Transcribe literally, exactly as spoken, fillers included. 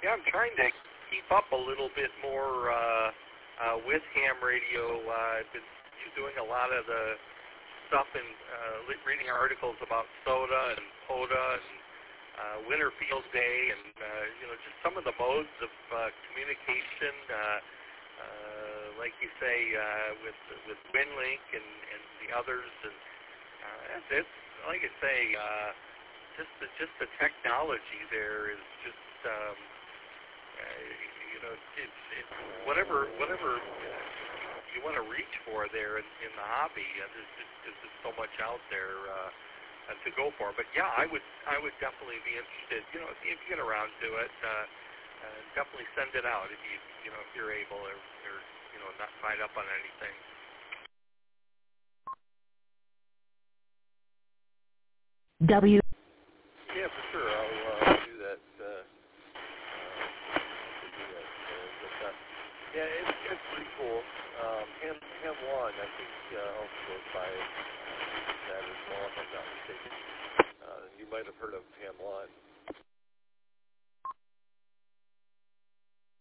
Yeah, I'm trying to keep up a little bit more uh, uh, with ham radio. Uh, I've been doing a lot of the stuff and uh, reading articles about SOTA and POTA and uh, Winter Field Day and, uh, you know, just some of the modes of uh, communication, uh, uh, like you say, uh, with with WinLink and, and the others. And uh, it's, it's, like I say, uh, just the, just the technology there is just, um, uh, you know, it's, it's whatever, whatever you want to reach for there in, in the hobby. Uh, there's, just, there's just so much out there uh, uh, to go for. But yeah, I would I would definitely be interested. You know, if you get around to it, uh, uh, definitely send it out if you you know if you're able or, or you know not tied up on anything. W. Yeah, for sure. I'll uh, do that. Uh, uh, do that. Uh, but, uh, yeah, it's it's pretty cool. Um, Ham Ham One, I think, uh, also goes by that as well, if I'm not mistaken. Uh, you might have heard of Ham One.